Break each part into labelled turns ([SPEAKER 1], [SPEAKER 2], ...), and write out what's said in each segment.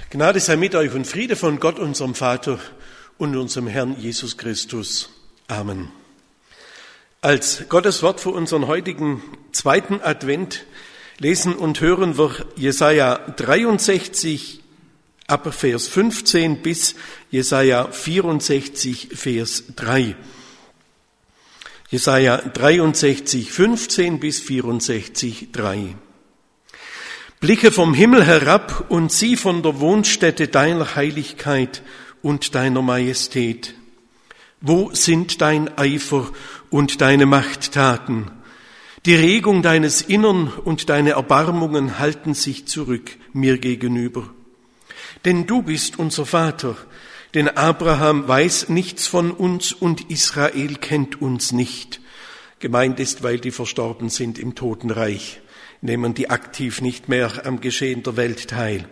[SPEAKER 1] Gnade sei mit euch und Friede von Gott, unserem Vater und unserem Herrn Jesus Christus. Amen. Als Gottes Wort für unseren heutigen zweiten Advent lesen und hören wir Jesaja 63 ab Vers 15 bis Jesaja 64 Vers 3. Jesaja 63, 15 bis 64, 3. Blicke vom Himmel herab und sieh von der Wohnstätte deiner Heiligkeit und deiner Majestät. Wo sind dein Eifer und deine Machttaten? Die Regung deines Innern und deine Erbarmungen halten sich zurück mir gegenüber. Denn du bist unser Vater, denn Abraham weiß nichts von uns und Israel kennt uns nicht. Gemeint ist, weil die verstorben sind im Totenreich, nehmen die aktiv nicht mehr am Geschehen der Welt teil.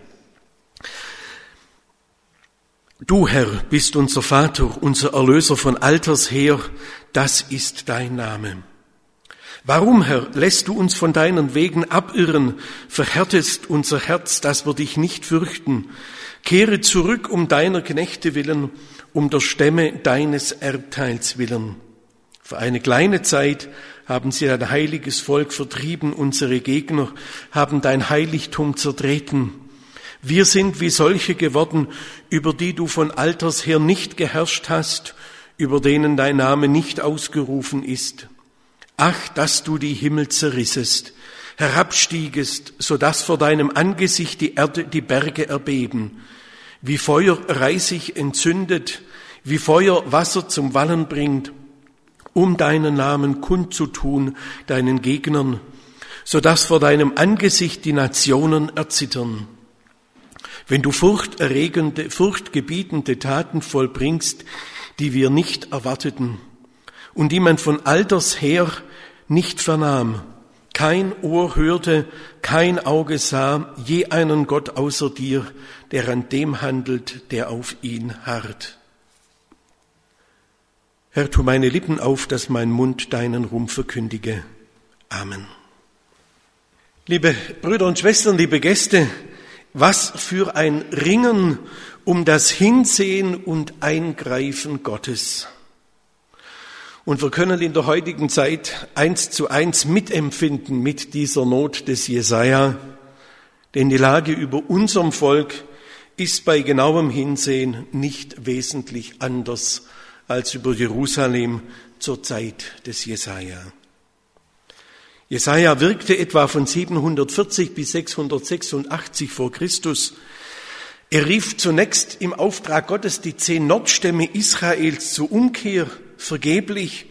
[SPEAKER 1] Du, Herr, bist unser Vater, unser Erlöser von alters her, das ist dein Name. Warum, Herr, lässt du uns von deinen Wegen abirren, verhärtest unser Herz, dass wir dich nicht fürchten? Kehre zurück um deiner Knechte willen, um der Stämme deines Erbteils willen. Für eine kleine Zeit haben sie dein heiliges Volk vertrieben, unsere Gegner haben dein Heiligtum zertreten. Wir sind wie solche geworden, über die du von alters her nicht geherrscht hast, über denen dein Name nicht ausgerufen ist. Ach, dass du die Himmel zerrissest, herabstiegest, so dass vor deinem Angesicht die Erde, die Berge erbeben. Wie Feuer Reisig entzündet, wie Feuer Wasser zum Wallen bringt, um deinen Namen kundzutun, deinen Gegnern, so dass vor deinem Angesicht die Nationen erzittern. Wenn du furchtgebietende Taten vollbringst, die wir nicht erwarteten und die man von alters her nicht vernahm, kein Ohr hörte, kein Auge sah, je einen Gott außer dir, der an dem handelt, der auf ihn harrt. Herr, tu meine Lippen auf, dass mein Mund deinen Ruhm verkündige. Amen. Liebe Brüder und Schwestern, liebe Gäste, was für ein Ringen um das Hinsehen und Eingreifen Gottes. Und wir können in der heutigen Zeit 1:1 mitempfinden mit dieser Not des Jesaja, denn die Lage über unserem Volk ist bei genauem Hinsehen nicht wesentlich anders als über Jerusalem zur Zeit des Jesaja. Jesaja wirkte etwa von 740 bis 686 vor Christus. Er rief zunächst im Auftrag Gottes die 10 Nordstämme Israels zur Umkehr, vergeblich.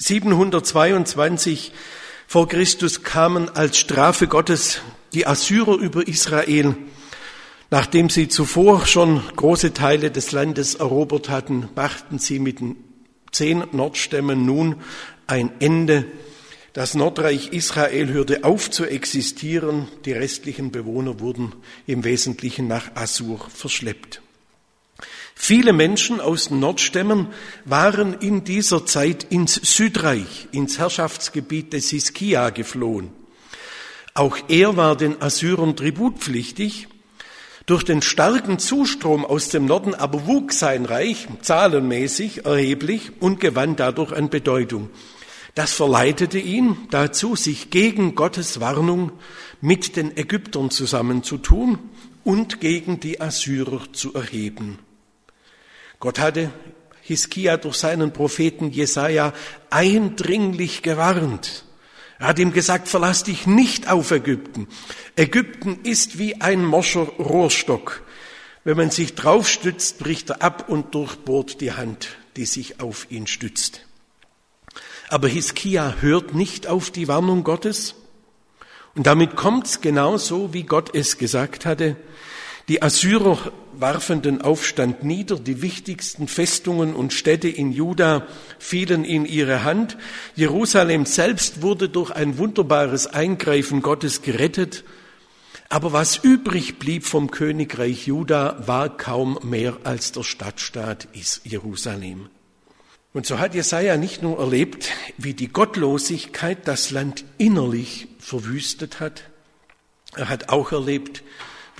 [SPEAKER 1] 722 vor Christus kamen als Strafe Gottes die Assyrer über Israel. Nachdem sie zuvor schon große Teile des Landes erobert hatten, machten sie mit den 10 Nordstämmen nun ein Ende. Das Nordreich Israel hörte auf zu existieren. Die restlichen Bewohner wurden im Wesentlichen nach Assur verschleppt. Viele Menschen aus den Nordstämmen waren in dieser Zeit ins Südreich, ins Herrschaftsgebiet des Hiskia geflohen. Auch er war den Assyrern tributpflichtig. Durch den starken Zustrom aus dem Norden aber wuchs sein Reich zahlenmäßig erheblich und gewann dadurch an Bedeutung. Das verleitete ihn dazu, sich gegen Gottes Warnung mit den Ägyptern zusammenzutun und gegen die Assyrer zu erheben. Gott hatte Hiskia durch seinen Propheten Jesaja eindringlich gewarnt. Er hat ihm gesagt, verlass dich nicht auf Ägypten. Ägypten ist wie ein morscher Rohrstock. Wenn man sich drauf stützt, bricht er ab und durchbohrt die Hand, die sich auf ihn stützt. Aber Hiskia hört nicht auf die Warnung Gottes. Und damit kommt's genauso, wie Gott es gesagt hatte. Die Assyrer warfen den Aufstand nieder, die wichtigsten Festungen und Städte in Juda fielen in ihre Hand. Jerusalem selbst wurde durch ein wunderbares Eingreifen Gottes gerettet. Aber was übrig blieb vom Königreich Juda, war kaum mehr als der Stadtstaat Jerusalem. Und so hat Jesaja nicht nur erlebt, wie die Gottlosigkeit das Land innerlich verwüstet hat, er hat auch erlebt,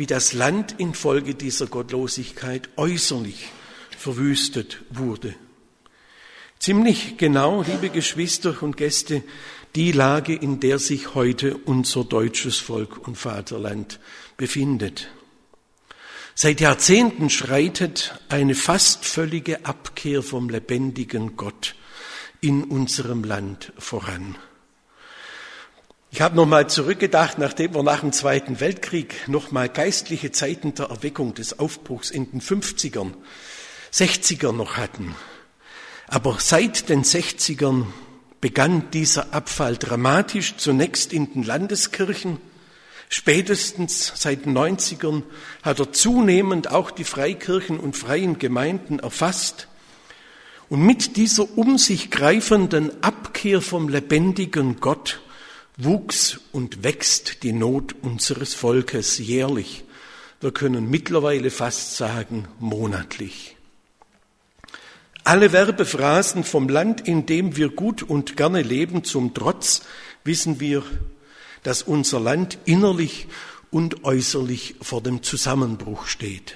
[SPEAKER 1] wie das Land infolge dieser Gottlosigkeit äußerlich verwüstet wurde. Ziemlich genau, liebe Geschwister und Gäste, die Lage, in der sich heute unser deutsches Volk und Vaterland befindet. Seit Jahrzehnten schreitet eine fast völlige Abkehr vom lebendigen Gott in unserem Land voran. Ich habe nochmal zurückgedacht, nachdem wir nach dem Zweiten Weltkrieg nochmal geistliche Zeiten der Erweckung des Aufbruchs in den 50ern, 60ern noch hatten. Aber seit den 60ern begann dieser Abfall dramatisch, zunächst in den Landeskirchen. Spätestens seit den 90ern hat er zunehmend auch die Freikirchen und freien Gemeinden erfasst. Und mit dieser um sich greifenden Abkehr vom lebendigen Gott wuchs und wächst die Not unseres Volkes jährlich. Wir können mittlerweile fast sagen, monatlich. Alle Werbephrasen vom Land, in dem wir gut und gerne leben, zum Trotz, wissen wir, dass unser Land innerlich und äußerlich vor dem Zusammenbruch steht.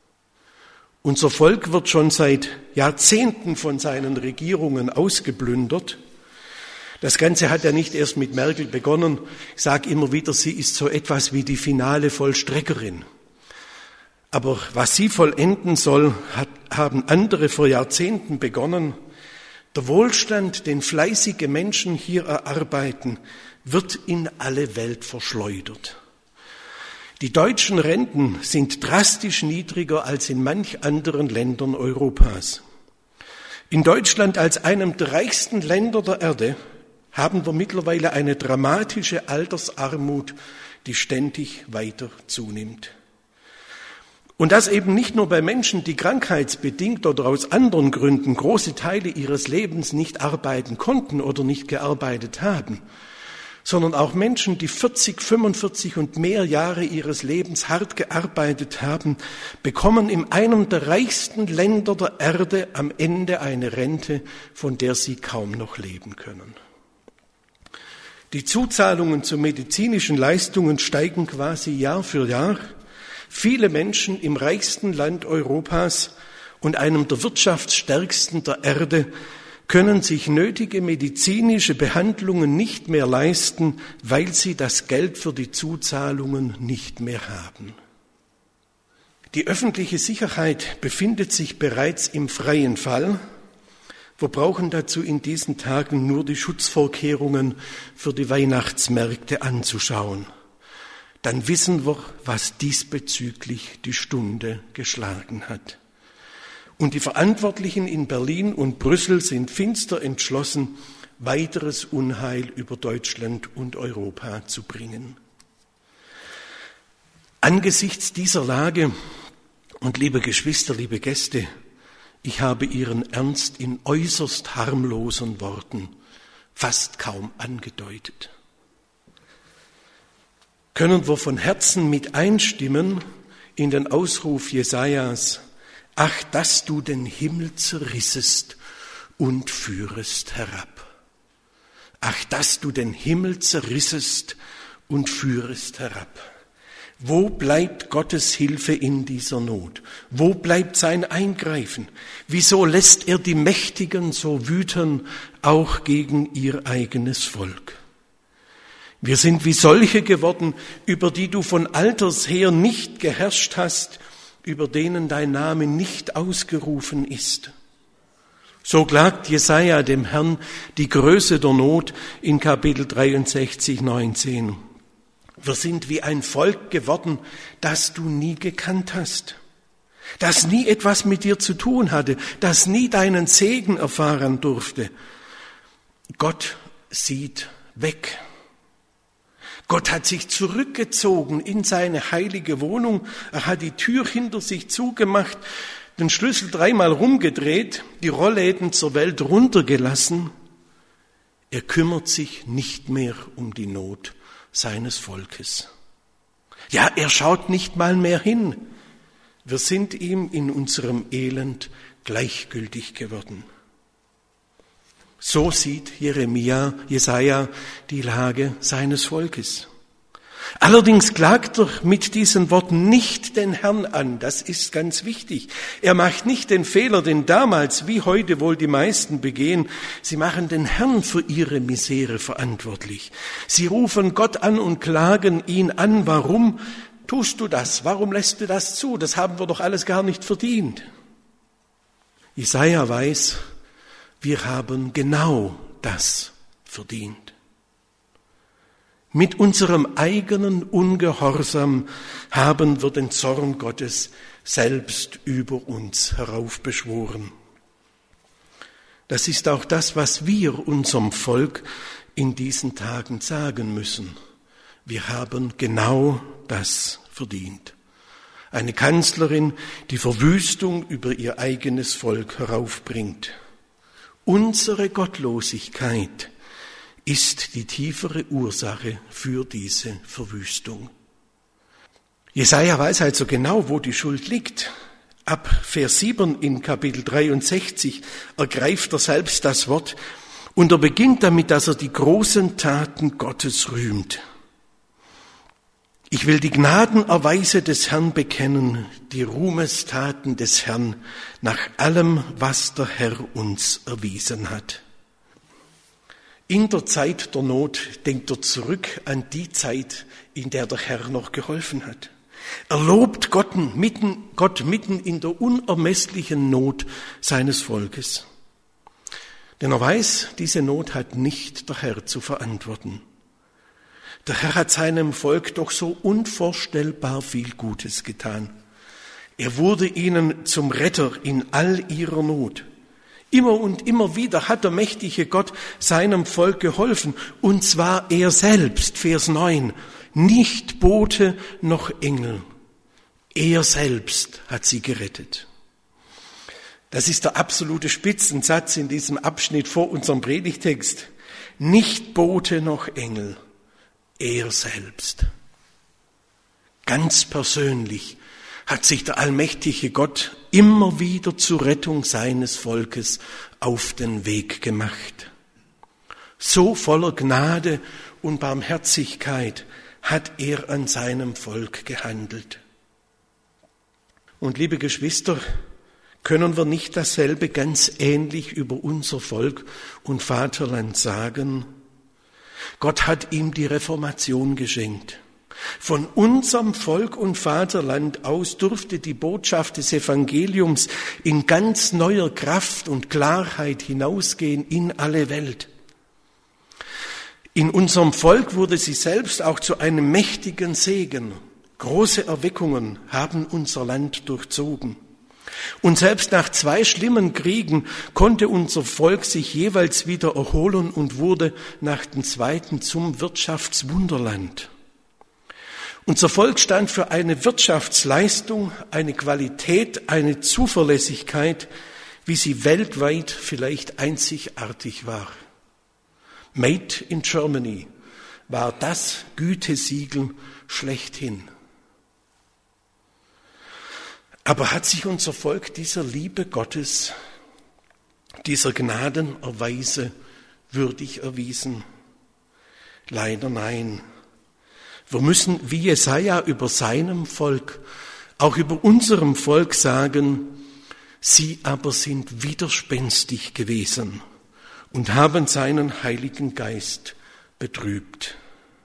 [SPEAKER 1] Unser Volk wird schon seit Jahrzehnten von seinen Regierungen ausgeplündert. Das Ganze hat ja nicht erst mit Merkel begonnen. Ich sage immer wieder, sie ist so etwas wie die finale Vollstreckerin. Aber was sie vollenden soll, haben andere vor Jahrzehnten begonnen. Der Wohlstand, den fleißige Menschen hier erarbeiten, wird in alle Welt verschleudert. Die deutschen Renten sind drastisch niedriger als in manch anderen Ländern Europas. In Deutschland als einem der reichsten Länder der Erde haben wir mittlerweile eine dramatische Altersarmut, die ständig weiter zunimmt. Und das eben nicht nur bei Menschen, die krankheitsbedingt oder aus anderen Gründen große Teile ihres Lebens nicht arbeiten konnten oder nicht gearbeitet haben, sondern auch Menschen, die 40, 45 und mehr Jahre ihres Lebens hart gearbeitet haben, bekommen in einem der reichsten Länder der Erde am Ende eine Rente, von der sie kaum noch leben können. Die Zuzahlungen zu medizinischen Leistungen steigen quasi Jahr für Jahr. Viele Menschen im reichsten Land Europas und einem der wirtschaftsstärksten der Erde können sich nötige medizinische Behandlungen nicht mehr leisten, weil sie das Geld für die Zuzahlungen nicht mehr haben. Die öffentliche Sicherheit befindet sich bereits im freien Fall. Wir brauchen dazu in diesen Tagen nur die Schutzvorkehrungen für die Weihnachtsmärkte anzuschauen. Dann wissen wir, was diesbezüglich die Stunde geschlagen hat. Und die Verantwortlichen in Berlin und Brüssel sind finster entschlossen, weiteres Unheil über Deutschland und Europa zu bringen. Angesichts dieser Lage, und liebe Geschwister, liebe Gäste, ich habe Ihren Ernst in äußerst harmlosen Worten fast kaum angedeutet. Können wir von Herzen mit einstimmen in den Ausruf Jesajas: Ach, dass du den Himmel zerrissest und führest herab. Ach, dass du den Himmel zerrissest und führest herab. Wo bleibt Gottes Hilfe in dieser Not? Wo bleibt sein Eingreifen? Wieso lässt er die Mächtigen so wüten, auch gegen ihr eigenes Volk? Wir sind wie solche geworden, über die du von alters her nicht geherrscht hast, über denen dein Name nicht ausgerufen ist. So klagt Jesaja dem Herrn die Größe der Not in Kapitel 63, 19. Wir sind wie ein Volk geworden, das du nie gekannt hast, das nie etwas mit dir zu tun hatte, das nie deinen Segen erfahren durfte. Gott sieht weg. Gott hat sich zurückgezogen in seine heilige Wohnung. Er hat die Tür hinter sich zugemacht, den Schlüssel 3-mal rumgedreht, die Rollläden zur Welt runtergelassen. Er kümmert sich nicht mehr um die Not seines Volkes. Ja, er schaut nicht mal mehr hin. Wir sind ihm in unserem Elend gleichgültig geworden. So sieht Jesaja die Lage seines Volkes. Allerdings klagt er mit diesen Worten nicht den Herrn an, das ist ganz wichtig. Er macht nicht den Fehler, den damals wie heute wohl die meisten begehen. Sie machen den Herrn für ihre Misere verantwortlich. Sie rufen Gott an und klagen ihn an. Warum tust du das? Warum lässt du das zu? Das haben wir doch alles gar nicht verdient. Jesaja weiß, wir haben genau das verdient. Mit unserem eigenen Ungehorsam haben wir den Zorn Gottes selbst über uns heraufbeschworen. Das ist auch das, was wir unserem Volk in diesen Tagen sagen müssen. Wir haben genau das verdient. Eine Kanzlerin, die Verwüstung über ihr eigenes Volk heraufbringt. Unsere Gottlosigkeit ist die tiefere Ursache für diese Verwüstung. Jesaja weiß also genau, wo die Schuld liegt. Ab Vers 7 in Kapitel 63 ergreift er selbst das Wort und er beginnt damit, dass er die großen Taten Gottes rühmt. Ich will die Gnadenerweise des Herrn bekennen, die Ruhmestaten des Herrn, nach allem, was der Herr uns erwiesen hat. In der Zeit der Not denkt er zurück an die Zeit, in der der Herr noch geholfen hat. Er lobt Gott mitten in der unermesslichen Not seines Volkes. Denn er weiß, diese Not hat nicht der Herr zu verantworten. Der Herr hat seinem Volk doch so unvorstellbar viel Gutes getan. Er wurde ihnen zum Retter in all ihrer Not. Immer und immer wieder hat der mächtige Gott seinem Volk geholfen, und zwar er selbst, Vers 9, nicht Bote noch Engel. Er selbst hat sie gerettet. Das ist der absolute Spitzensatz in diesem Abschnitt vor unserem Predigtext. Nicht Bote noch Engel, er selbst. Ganz persönlich hat sich der allmächtige Gott immer wieder zur Rettung seines Volkes auf den Weg gemacht. So voller Gnade und Barmherzigkeit hat er an seinem Volk gehandelt. Und liebe Geschwister, können wir nicht dasselbe ganz ähnlich über unser Volk und Vaterland sagen? Gott hat ihm die Reformation geschenkt. Von unserem Volk und Vaterland aus durfte die Botschaft des Evangeliums in ganz neuer Kraft und Klarheit hinausgehen in alle Welt. In unserem Volk wurde sie selbst auch zu einem mächtigen Segen. Große Erweckungen haben unser Land durchzogen. Und selbst nach 2 schlimmen Kriegen konnte unser Volk sich jeweils wieder erholen und wurde nach dem zweiten zum Wirtschaftswunderland. Unser Volk stand für eine Wirtschaftsleistung, eine Qualität, eine Zuverlässigkeit, wie sie weltweit vielleicht einzigartig war. Made in Germany war das Gütesiegel schlechthin. Aber hat sich unser Volk dieser Liebe Gottes, dieser Gnadenerweise würdig erwiesen? Leider nein. Wir müssen wie Jesaja über seinem Volk, auch über unserem Volk sagen, sie aber sind widerspenstig gewesen und haben seinen Heiligen Geist betrübt.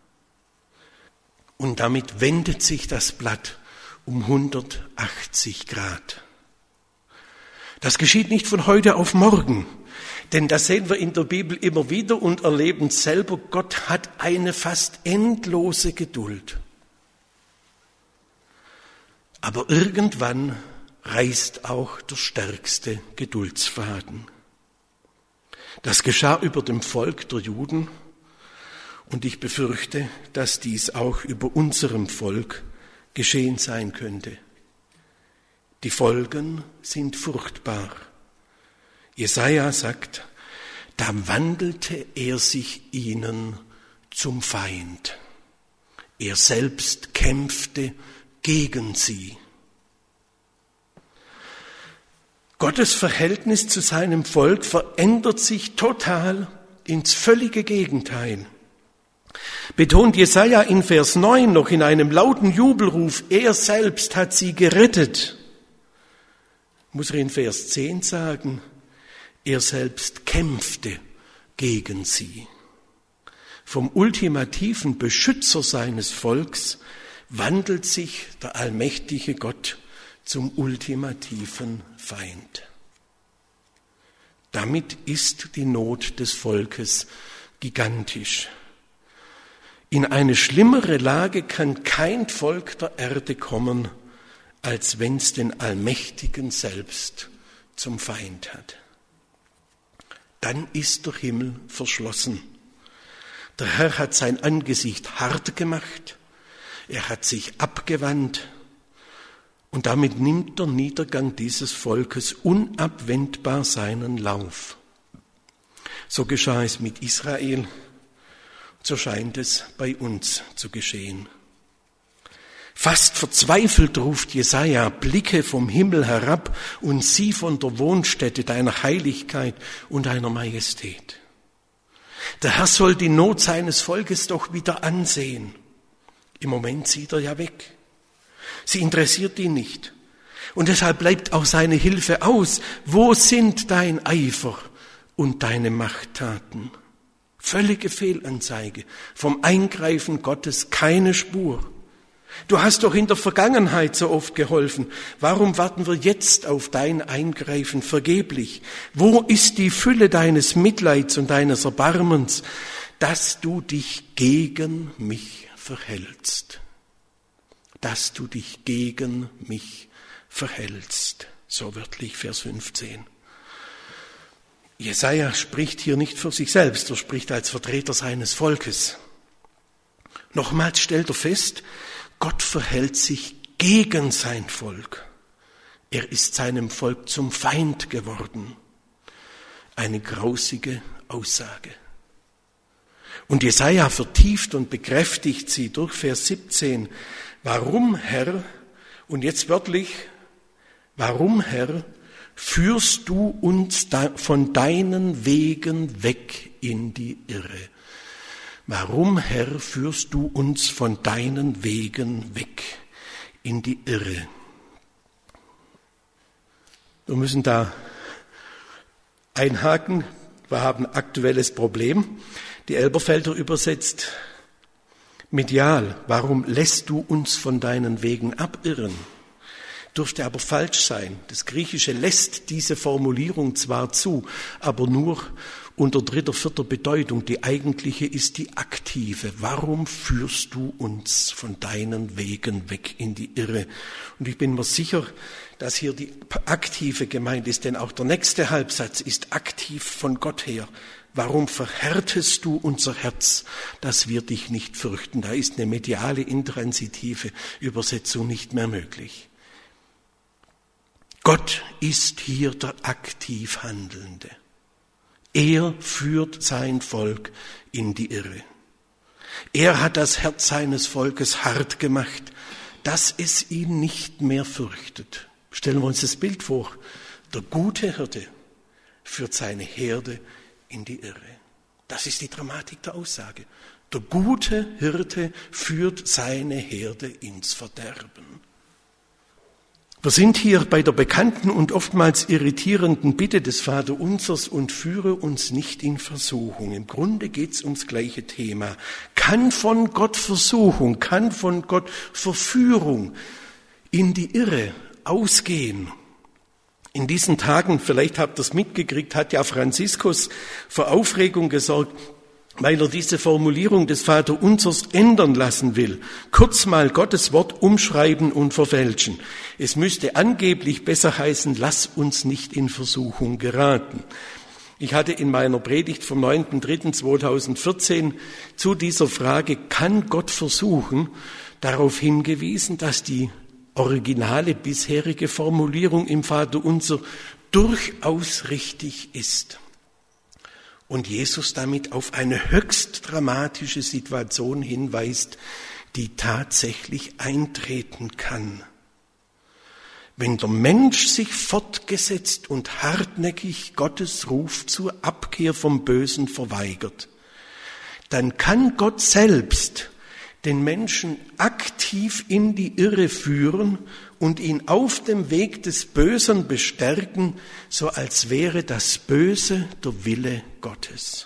[SPEAKER 1] Und damit wendet sich das Blatt um 180 Grad. Das geschieht nicht von heute auf morgen, denn das sehen wir in der Bibel immer wieder und erleben selber, Gott hat eine fast endlose Geduld. Aber irgendwann reißt auch der stärkste Geduldsfaden. Das geschah über dem Volk der Juden und ich befürchte, dass dies auch über unserem Volk geschehen sein könnte. Die Folgen sind furchtbar. Jesaja sagt, da wandelte er sich ihnen zum Feind. Er selbst kämpfte gegen sie. Gottes Verhältnis zu seinem Volk verändert sich total ins völlige Gegenteil. betont Jesaja in Vers 9 noch in einem lauten Jubelruf, er selbst hat sie gerettet. Muss er in Vers 10 sagen, er selbst kämpfte gegen sie. Vom ultimativen Beschützer seines Volks wandelt sich der allmächtige Gott zum ultimativen Feind. Damit ist die Not des Volkes gigantisch. In eine schlimmere Lage kann kein Volk der Erde kommen, als wenn es den Allmächtigen selbst zum Feind hat. Dann ist der Himmel verschlossen. Der Herr hat sein Angesicht hart gemacht, er hat sich abgewandt und damit nimmt der Niedergang dieses Volkes unabwendbar seinen Lauf. So geschah es mit Israel, so scheint es bei uns zu geschehen. Fast verzweifelt ruft Jesaja, blicke vom Himmel herab und sieh von der Wohnstätte deiner Heiligkeit und deiner Majestät. Der Herr soll die Not seines Volkes doch wieder ansehen. Im Moment sieht er ja weg. Sie interessiert ihn nicht. Und deshalb bleibt auch seine Hilfe aus. Wo sind dein Eifer und deine Machttaten? Völlige Fehlanzeige. Vom Eingreifen Gottes keine Spur. Du hast doch in der Vergangenheit so oft geholfen. Warum warten wir jetzt auf dein Eingreifen vergeblich? Wo ist die Fülle deines Mitleids und deines Erbarmens, dass du dich gegen mich verhältst? Dass du dich gegen mich verhältst. So wörtlich Vers 15. Jesaja spricht hier nicht für sich selbst, er spricht als Vertreter seines Volkes. Nochmals stellt er fest, Gott verhält sich gegen sein Volk. Er ist seinem Volk zum Feind geworden. Eine grausige Aussage. Und Jesaja vertieft und bekräftigt sie durch Vers 17. Warum, Herr, und jetzt wörtlich, warum, Herr, führst du uns von deinen Wegen weg in die Irre? Warum, Herr, führst du uns von deinen Wegen weg in die Irre? Wir müssen da einhaken. Wir haben ein aktuelles Problem. Die Elberfelder übersetzt medial. Warum lässt du uns von deinen Wegen abirren? Dürfte aber falsch sein. Das Griechische lässt diese Formulierung zwar zu, aber nur unter dritter, vierter Bedeutung. Die eigentliche ist die aktive. Warum führst du uns von deinen Wegen weg in die Irre? Und ich bin mir sicher, dass hier die aktive gemeint ist, denn auch der nächste Halbsatz ist aktiv von Gott her. Warum verhärtest du unser Herz, dass wir dich nicht fürchten? Da ist eine mediale, intransitive Übersetzung nicht mehr möglich. Gott ist hier der aktiv Handelnde. Er führt sein Volk in die Irre. Er hat das Herz seines Volkes hart gemacht, dass es ihn nicht mehr fürchtet. Stellen wir uns das Bild vor. Der gute Hirte führt seine Herde in die Irre. Das ist die Dramatik der Aussage. Der gute Hirte führt seine Herde ins Verderben. Wir sind hier bei der bekannten und oftmals irritierenden Bitte des Vaterunsers und führe uns nicht in Versuchung. Im Grunde geht es ums gleiche Thema. Kann von Gott Versuchung, kann von Gott Verführung in die Irre ausgehen? In diesen Tagen, vielleicht habt ihr es mitgekriegt, hat ja Franziskus für Aufregung gesorgt, weil er diese Formulierung des Vaterunsers ändern lassen will. Kurz mal Gottes Wort umschreiben und verfälschen. Es müsste angeblich besser heißen, lass uns nicht in Versuchung geraten. Ich hatte in meiner Predigt vom 9.3.2014 zu dieser Frage, kann Gott versuchen, darauf hingewiesen, dass die originale bisherige Formulierung im Vaterunser durchaus richtig ist. Und Jesus damit auf eine höchst dramatische Situation hinweist, die tatsächlich eintreten kann. Wenn der Mensch sich fortgesetzt und hartnäckig Gottes Ruf zur Abkehr vom Bösen verweigert, dann kann Gott selbst den Menschen aktiv in die Irre führen und ihn auf dem Weg des Bösen bestärken, so als wäre das Böse der Wille Gottes.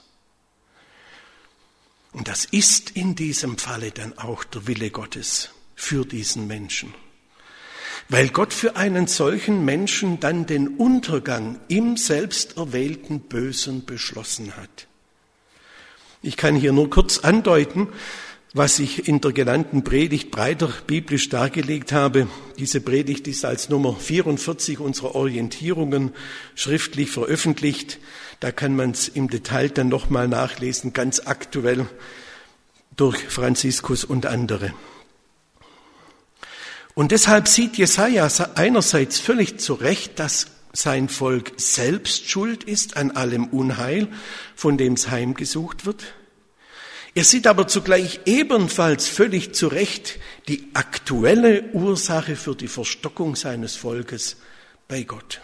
[SPEAKER 1] Und das ist in diesem Falle dann auch der Wille Gottes für diesen Menschen. Weil Gott für einen solchen Menschen dann den Untergang im selbsterwählten Bösen beschlossen hat. Ich kann hier nur kurz andeuten, was ich in der genannten Predigt breiter biblisch dargelegt habe. Diese Predigt ist als Nummer 44 unserer Orientierungen schriftlich veröffentlicht. Da kann man es im Detail dann nochmal nachlesen, ganz aktuell durch Franziskus und andere. Und deshalb sieht Jesaja einerseits völlig zu Recht, dass sein Volk selbst schuld ist an allem Unheil, von dem es heimgesucht wird. Er sieht aber zugleich ebenfalls völlig zu Recht die aktuelle Ursache für die Verstockung seines Volkes bei Gott.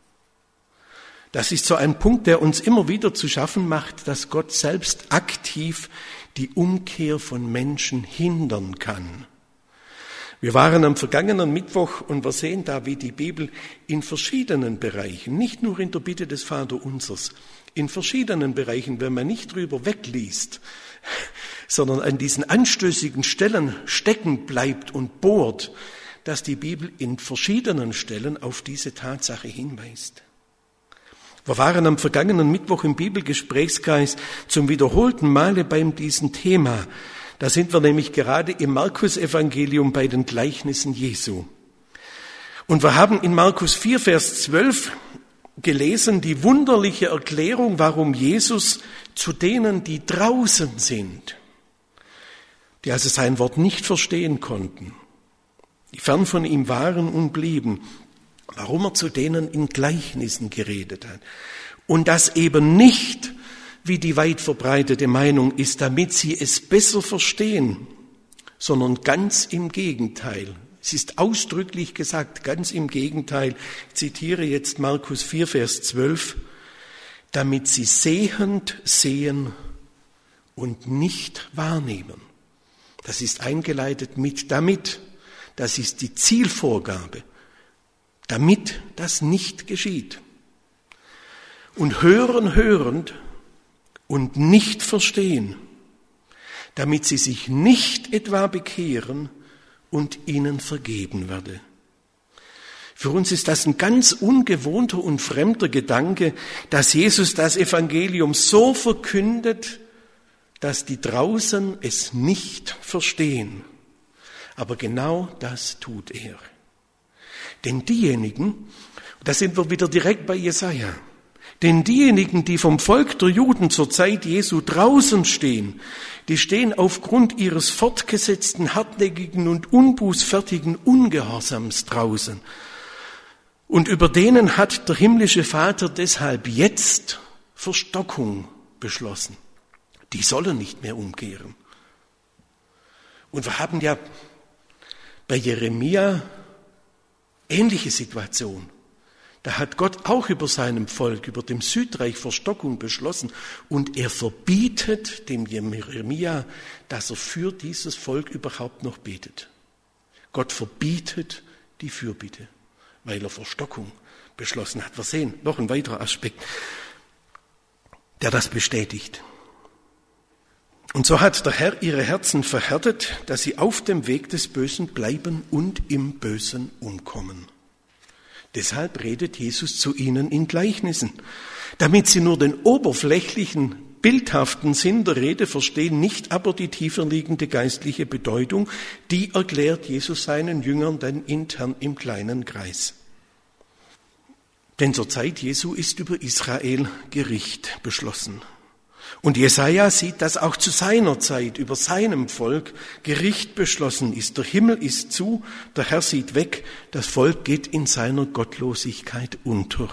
[SPEAKER 1] Das ist so ein Punkt, der uns immer wieder zu schaffen macht, dass Gott selbst aktiv die Umkehr von Menschen hindern kann. Wir waren am vergangenen Mittwoch und wir sehen da, wie die Bibel in verschiedenen Bereichen, nicht nur in der Bitte des Vaterunsers, in verschiedenen Bereichen, wenn man nicht drüber wegliest, sondern an diesen anstößigen Stellen stecken bleibt und bohrt, dass die Bibel in verschiedenen Stellen auf diese Tatsache hinweist. Wir waren am vergangenen Mittwoch im Bibelgesprächskreis zum wiederholten Male bei diesem Thema. Da sind wir nämlich gerade im Markus-Evangelium bei den Gleichnissen Jesu. Und wir haben in Markus 4, Vers 12 gelesen die wunderliche Erklärung, warum Jesus zu denen, die draußen sind, die also sein Wort nicht verstehen konnten, die fern von ihm waren und blieben, warum er zu denen in Gleichnissen geredet hat. Und das eben nicht, wie die weit verbreitete Meinung ist, damit sie es besser verstehen, sondern ganz im Gegenteil. Es ist ausdrücklich gesagt, ganz im Gegenteil. Ich zitiere jetzt Markus 4, Vers 12. Damit sie sehend sehen und nicht wahrnehmen. Das ist eingeleitet mit damit. Das ist die Zielvorgabe. Damit das nicht geschieht. Und hörend und nicht verstehen, damit sie sich nicht etwa bekehren und ihnen vergeben werde. Für uns ist das ein ganz ungewohnter und fremder Gedanke, dass Jesus das Evangelium so verkündet, dass die draußen es nicht verstehen. Aber genau das tut er. Denn diejenigen, da sind wir wieder direkt bei Jesaja, denn diejenigen, die vom Volk der Juden zur Zeit Jesu draußen stehen, die stehen aufgrund ihres fortgesetzten, hartnäckigen und unbußfertigen Ungehorsams draußen. Und über denen hat der himmlische Vater deshalb jetzt Verstockung beschlossen. Die sollen nicht mehr umkehren. Und wir haben ja bei Jeremia ähnliche Situation. Da hat Gott auch über seinem Volk, über dem Südreich Verstockung beschlossen und er verbietet dem Jeremia, dass er für dieses Volk überhaupt noch betet. Gott verbietet die Fürbitte, weil er Verstockung beschlossen hat. Wir sehen noch ein weiterer Aspekt, der das bestätigt. Und so hat der Herr ihre Herzen verhärtet, dass sie auf dem Weg des Bösen bleiben und im Bösen umkommen. Deshalb redet Jesus zu ihnen in Gleichnissen, damit sie nur den oberflächlichen, bildhaften Sinn der Rede verstehen, nicht aber die tiefer liegende geistliche Bedeutung, die erklärt Jesus seinen Jüngern dann intern im kleinen Kreis. Denn zur Zeit Jesu ist über Israel Gericht beschlossen. Und Jesaja sieht, dass auch zu seiner Zeit über seinem Volk Gericht beschlossen ist. Der Himmel ist zu, der Herr sieht weg, das Volk geht in seiner Gottlosigkeit unter.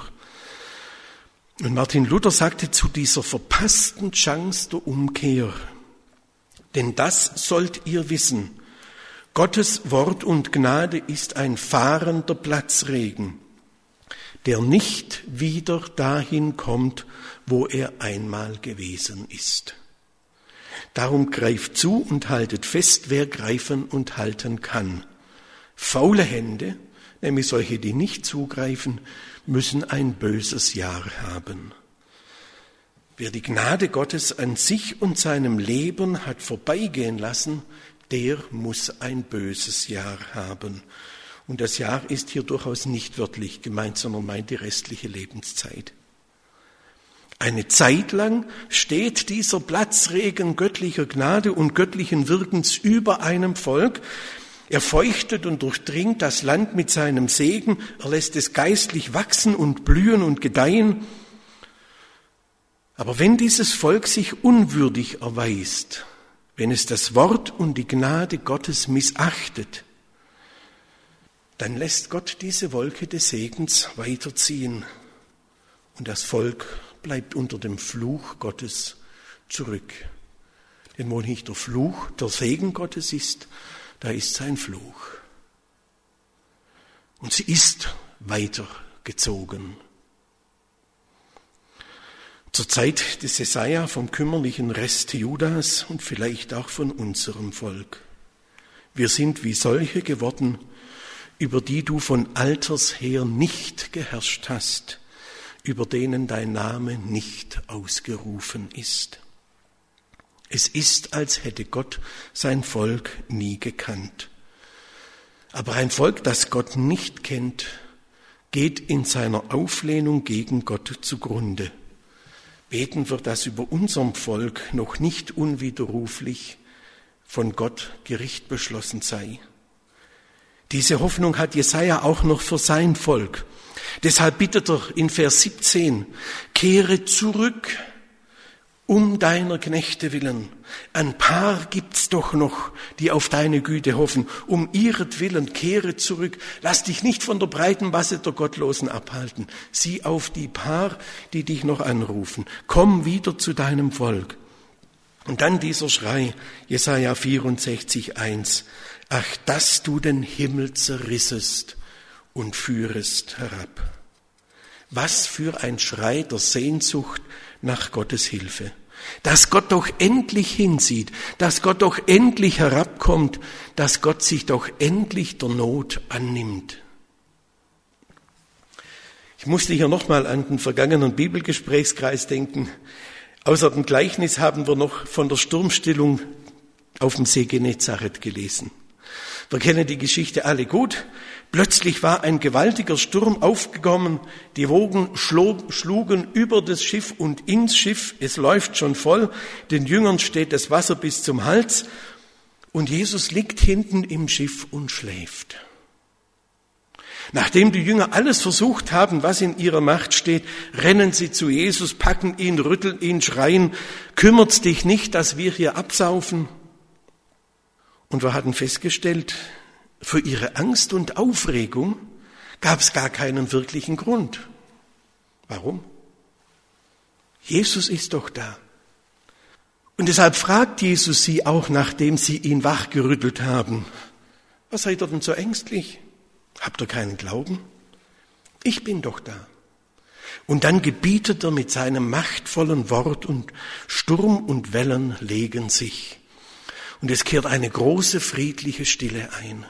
[SPEAKER 1] Und Martin Luther sagte zu dieser verpassten Chance der Umkehr, denn das sollt ihr wissen, Gottes Wort und Gnade ist ein fahrender Platzregen, der nicht wieder dahin kommt, wo er einmal gewesen ist. Darum greift zu und haltet fest, wer greifen und halten kann. Faule Hände, nämlich solche, die nicht zugreifen, müssen ein böses Jahr haben. Wer die Gnade Gottes an sich und seinem Leben hat vorbeigehen lassen, der muss ein böses Jahr haben. Und das Jahr ist hier durchaus nicht wörtlich gemeint, sondern meint die restliche Lebenszeit. Eine Zeit lang steht dieser Platzregen göttlicher Gnade und göttlichen Wirkens über einem Volk. Er feuchtet und durchdringt das Land mit seinem Segen, er lässt es geistlich wachsen und blühen und gedeihen. Aber wenn dieses Volk sich unwürdig erweist, wenn es das Wort und die Gnade Gottes missachtet, dann lässt Gott diese Wolke des Segens weiterziehen und das Volk bleibt unter dem Fluch Gottes zurück. Denn wo nicht der Fluch, der Segen Gottes ist, da ist sein Fluch. Und sie ist weitergezogen. Zur Zeit des Jesaja vom kümmerlichen Rest Judas und vielleicht auch von unserem Volk. Wir sind wie solche geworden, über die du von Alters her nicht geherrscht hast, über denen dein Name nicht ausgerufen ist. Es ist, als hätte Gott sein Volk nie gekannt. Aber ein Volk, das Gott nicht kennt, geht in seiner Auflehnung gegen Gott zugrunde. Beten wir, dass über unserem Volk noch nicht unwiderruflich von Gott Gericht beschlossen sei. Diese Hoffnung hat Jesaja auch noch für sein Volk. Deshalb bittet er in Vers 17, kehre zurück um deiner Knechte willen. Ein paar gibt's doch noch, die auf deine Güte hoffen. Um ihretwillen kehre zurück. Lass dich nicht von der breiten Masse der Gottlosen abhalten. Sieh auf die paar, die dich noch anrufen. Komm wieder zu deinem Volk. Und dann dieser Schrei, Jesaja 64,1. Ach, dass du den Himmel zerrissest und führest herab. Was für ein Schrei der Sehnsucht nach Gottes Hilfe. Dass Gott doch endlich hinsieht, dass Gott doch endlich herabkommt, dass Gott sich doch endlich der Not annimmt. Ich musste hier nochmal an den vergangenen Bibelgesprächskreis denken. Außer dem Gleichnis haben wir noch von der Sturmstillung auf dem See Genezareth gelesen. Wir kennen die Geschichte alle gut. Plötzlich war ein gewaltiger Sturm aufgekommen, die Wogen schlugen über das Schiff und ins Schiff, es läuft schon voll, den Jüngern steht das Wasser bis zum Hals und Jesus liegt hinten im Schiff und schläft. Nachdem die Jünger alles versucht haben, was in ihrer Macht steht, rennen sie zu Jesus, packen ihn, rütteln ihn, schreien, kümmert's dich nicht, dass wir hier absaufen? Und wir hatten festgestellt, für ihre Angst und Aufregung gab es gar keinen wirklichen Grund. Warum? Jesus ist doch da. Und deshalb fragt Jesus sie auch, nachdem sie ihn wachgerüttelt haben, was seid ihr denn so ängstlich? Habt ihr keinen Glauben? Ich bin doch da. Und dann gebietet er mit seinem machtvollen Wort und Sturm und Wellen legen sich. Und es kehrt eine große friedliche Stille ein.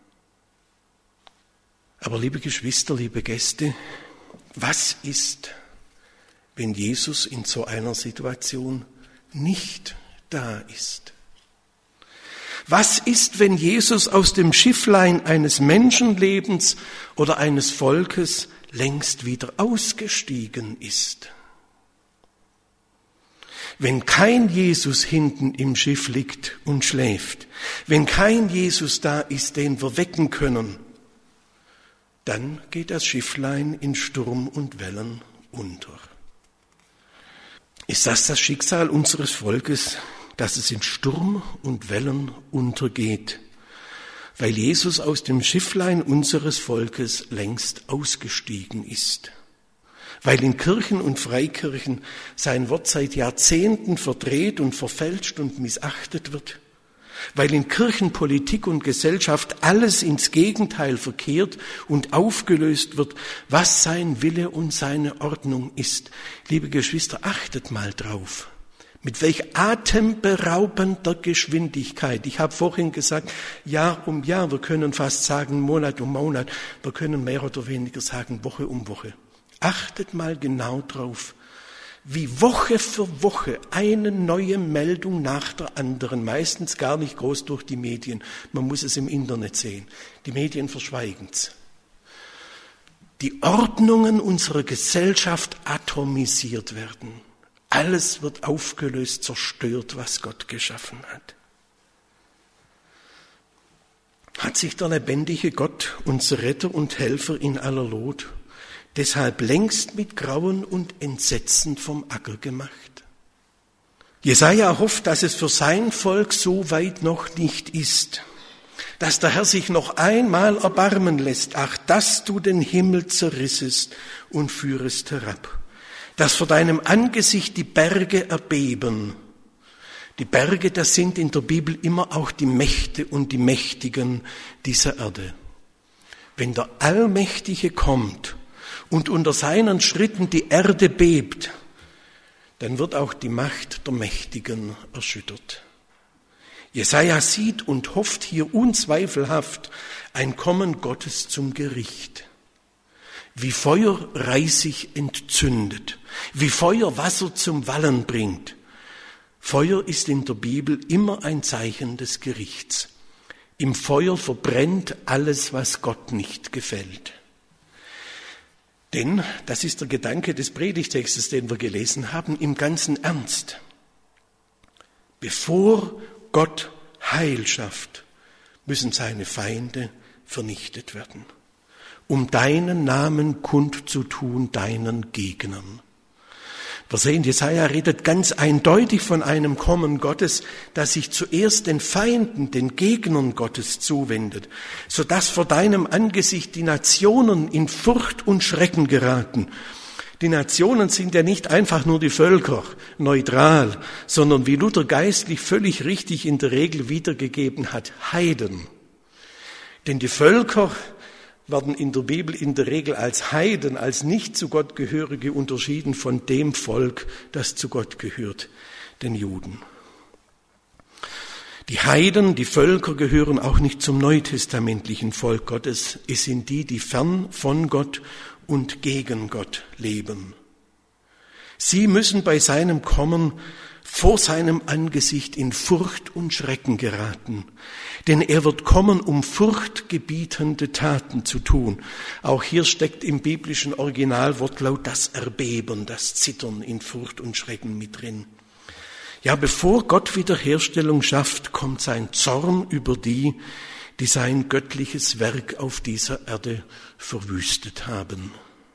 [SPEAKER 1] Aber liebe Geschwister, liebe Gäste, was ist, wenn Jesus in so einer Situation nicht da ist? Was ist, wenn Jesus aus dem Schifflein eines Menschenlebens oder eines Volkes längst wieder ausgestiegen ist? Wenn kein Jesus hinten im Schiff liegt und schläft, wenn kein Jesus da ist, den wir wecken können, dann geht das Schifflein in Sturm und Wellen unter. Ist das Schicksal unseres Volkes, dass es in Sturm und Wellen untergeht, weil Jesus aus dem Schifflein unseres Volkes längst ausgestiegen ist? Weil in Kirchen und Freikirchen sein Wort seit Jahrzehnten verdreht und verfälscht und missachtet wird? Weil in Kirchen, Politik und Gesellschaft alles ins Gegenteil verkehrt und aufgelöst wird, was sein Wille und seine Ordnung ist. Liebe Geschwister, achtet mal drauf. Mit welch atemberaubender Geschwindigkeit. Ich habe vorhin gesagt, Jahr um Jahr, wir können fast sagen Monat um Monat, wir können mehr oder weniger sagen Woche um Woche. Achtet mal genau drauf, wie Woche für Woche eine neue Meldung nach der anderen, meistens gar nicht groß durch die Medien, man muss es im Internet sehen. Die Medien verschweigen's. Die Ordnungen unserer Gesellschaft atomisiert werden. Alles wird aufgelöst, zerstört, was Gott geschaffen hat. Hat sich der lebendige Gott, unser Retter und Helfer in aller Not, deshalb längst mit Grauen und Entsetzen vom Acker gemacht? Jesaja hofft, dass es für sein Volk so weit noch nicht ist, dass der Herr sich noch einmal erbarmen lässt. Ach, dass du den Himmel zerrissest und führest herab. Dass vor deinem Angesicht die Berge erbeben. Die Berge, das sind in der Bibel immer auch die Mächte und die Mächtigen dieser Erde. Wenn der Allmächtige kommt und unter seinen Schritten die Erde bebt, dann wird auch die Macht der Mächtigen erschüttert. Jesaja sieht und hofft hier unzweifelhaft ein Kommen Gottes zum Gericht. Wie Feuer Reisig entzündet, wie Feuer Wasser zum Wallen bringt. Feuer ist in der Bibel immer ein Zeichen des Gerichts. Im Feuer verbrennt alles, was Gott nicht gefällt. Denn, das ist der Gedanke des Predigtextes, den wir gelesen haben, im ganzen Ernst. Bevor Gott Heil schafft, müssen seine Feinde vernichtet werden, um deinen Namen kundzutun, deinen Gegnern. Wir sehen, Jesaja redet ganz eindeutig von einem Kommen Gottes, das sich zuerst den Feinden, den Gegnern Gottes zuwendet, sodass vor deinem Angesicht die Nationen in Furcht und Schrecken geraten. Die Nationen sind ja nicht einfach nur die Völker, neutral, sondern wie Luther geistlich völlig richtig in der Regel wiedergegeben hat, Heiden. Denn die Völker werden in der Bibel in der Regel als Heiden, als nicht zu Gott gehörige unterschieden von dem Volk, das zu Gott gehört, den Juden. Die Heiden, die Völker gehören auch nicht zum neutestamentlichen Volk Gottes. Es sind die, die fern von Gott und gegen Gott leben. Sie müssen bei seinem Kommen vor seinem Angesicht in Furcht und Schrecken geraten. Denn er wird kommen, um furchtgebietende Taten zu tun. Auch hier steckt im biblischen Originalwortlaut das Erbeben, das Zittern in Furcht und Schrecken mit drin. Ja, bevor Gott Wiederherstellung schafft, kommt sein Zorn über die, die sein göttliches Werk auf dieser Erde verwüstet haben.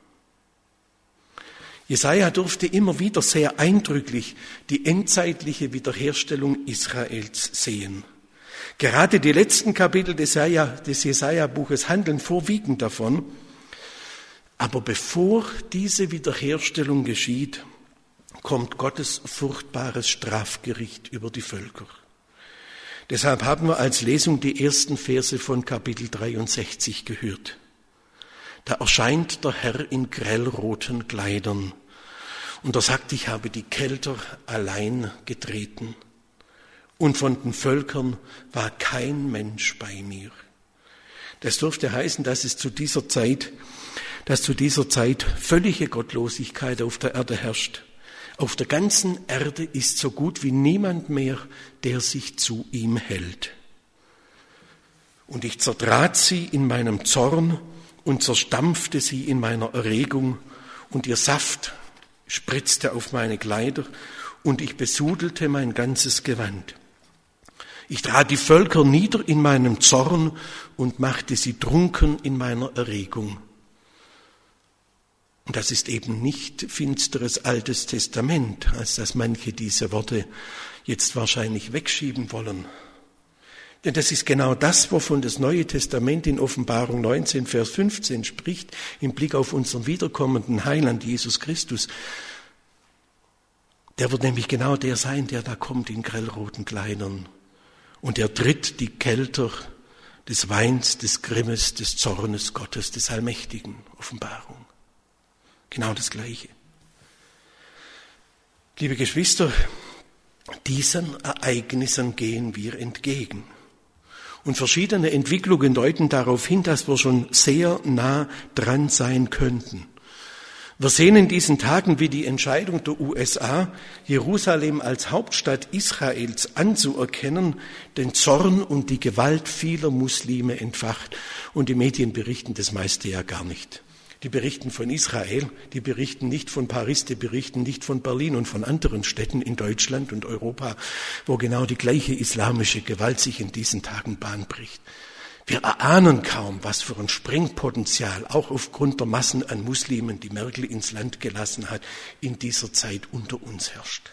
[SPEAKER 1] Jesaja durfte immer wieder sehr eindrücklich die endzeitliche Wiederherstellung Israels sehen. Gerade die letzten Kapitel des Jesaja-Buches handeln vorwiegend davon. Aber bevor diese Wiederherstellung geschieht, kommt Gottes furchtbares Strafgericht über die Völker. Deshalb haben wir als Lesung die ersten Verse von Kapitel 63 gehört. Da erscheint der Herr in grellroten Kleidern und er sagt, ich habe die Kelter allein getreten und von den Völkern war kein Mensch bei mir. Das dürfte heißen, dass zu dieser Zeit völlige Gottlosigkeit auf der Erde herrscht. Auf der ganzen Erde ist so gut wie niemand mehr, der sich zu ihm hält. Und ich zertrat sie in meinem Zorn und zerstampfte sie in meiner Erregung, und ihr Saft spritzte auf meine Kleider, und ich besudelte mein ganzes Gewand. Ich trat die Völker nieder in meinem Zorn und machte sie trunken in meiner Erregung. Und das ist eben nicht finsteres Altes Testament, als dass manche diese Worte jetzt wahrscheinlich wegschieben wollen. Denn das ist genau das, wovon das Neue Testament in Offenbarung 19, Vers 15 spricht, im Blick auf unseren wiederkommenden Heiland Jesus Christus. Der wird nämlich genau der sein, der da kommt in grellroten Kleidern. Und er tritt die Kelter des Weins, des Grimmes, des Zornes Gottes, des Allmächtigen. Offenbarung. Genau das Gleiche. Liebe Geschwister, Diesen Ereignissen gehen wir entgegen. Und verschiedene Entwicklungen deuten darauf hin, dass wir schon sehr nah dran sein könnten. Wir sehen in diesen Tagen, wie die Entscheidung der USA, Jerusalem als Hauptstadt Israels anzuerkennen, den Zorn und die Gewalt vieler Muslime entfacht. Und die Medien berichten das meiste ja gar nicht. Die berichten von Israel, die berichten nicht von Paris, die berichten nicht von Berlin und von anderen Städten in Deutschland und Europa, wo genau die gleiche islamische Gewalt sich in diesen Tagen Bahn bricht. Wir erahnen kaum, was für ein Sprengpotenzial, auch aufgrund der Massen an Muslimen, die Merkel ins Land gelassen hat, in dieser Zeit unter uns herrscht.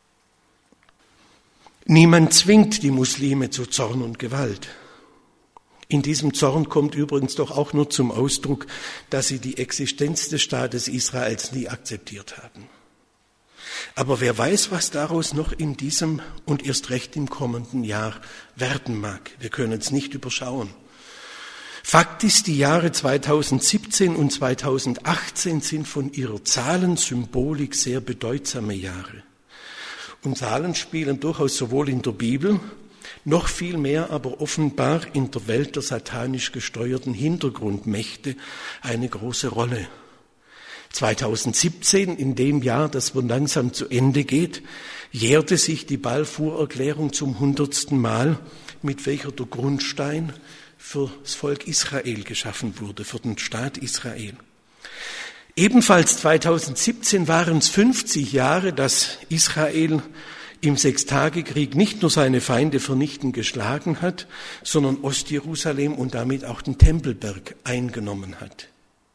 [SPEAKER 1] Niemand zwingt die Muslime zu Zorn und Gewalt. In diesem Zorn kommt übrigens doch auch nur zum Ausdruck, dass sie die Existenz des Staates Israels nie akzeptiert haben. Aber wer weiß, was daraus noch in diesem und erst recht im kommenden Jahr werden mag. Wir können es nicht überschauen. Fakt ist, die Jahre 2017 und 2018 sind von ihrer Zahlensymbolik sehr bedeutsame Jahre. Und Zahlen spielen durchaus sowohl in der Bibel, noch viel mehr aber offenbar in der Welt der satanisch gesteuerten Hintergrundmächte eine große Rolle. 2017, in dem Jahr, das wohl langsam zu Ende geht, jährte sich die Balfour-Erklärung zum 100. Mal, mit welcher der Grundstein für das Volk Israel geschaffen wurde, für den Staat Israel. Ebenfalls 2017 waren es 50 Jahre, dass Israel im Sechstagekrieg nicht nur seine Feinde vernichtend geschlagen hat, sondern Ostjerusalem und damit auch den Tempelberg eingenommen hat.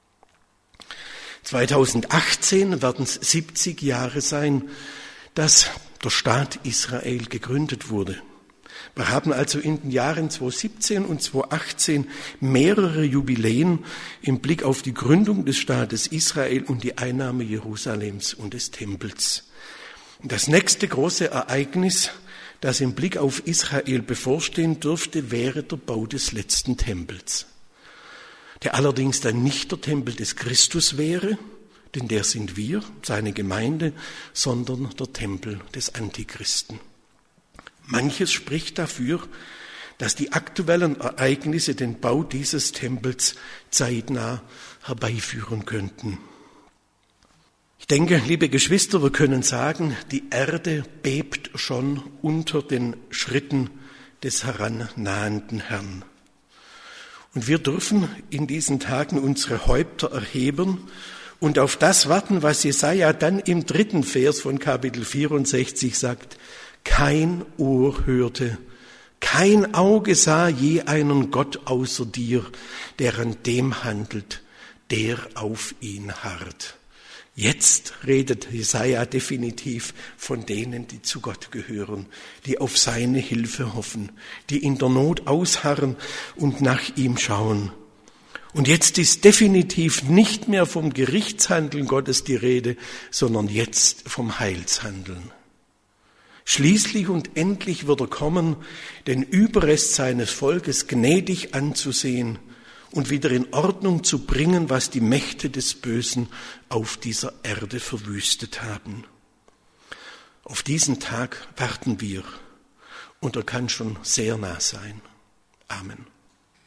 [SPEAKER 1] 2018 werden es 70 Jahre sein, dass der Staat Israel gegründet wurde. Wir haben also in den Jahren 2017 und 2018 mehrere Jubiläen im Blick auf die Gründung des Staates Israel und die Einnahme Jerusalems und des Tempels. Das nächste große Ereignis, das im Blick auf Israel bevorstehen dürfte, wäre der Bau des letzten Tempels, der allerdings dann nicht der Tempel des Christus wäre, denn der sind wir, seine Gemeinde, sondern der Tempel des Antichristen. Manches spricht dafür, dass die aktuellen Ereignisse den Bau dieses Tempels zeitnah herbeiführen könnten. Ich denke, liebe Geschwister, wir können sagen, die Erde bebt schon unter den Schritten des herannahenden Herrn. Und wir dürfen in diesen Tagen unsere Häupter erheben und auf das warten, was Jesaja dann im 3. Vers von Kapitel 64 sagt: Kein Ohr hörte, kein Auge sah je einen Gott außer dir, der an dem handelt, der auf ihn harrt. Jetzt redet Jesaja definitiv von denen, die zu Gott gehören, die auf seine Hilfe hoffen, die in der Not ausharren und nach ihm schauen. Und jetzt ist definitiv nicht mehr vom Gerichtshandeln Gottes die Rede, sondern jetzt vom Heilshandeln. Schließlich und endlich wird er kommen, den Überrest seines Volkes gnädig anzusehen und wieder in Ordnung zu bringen, was die Mächte des Bösen auf dieser Erde verwüstet haben. Auf diesen Tag warten wir und er kann schon sehr nah sein. Amen.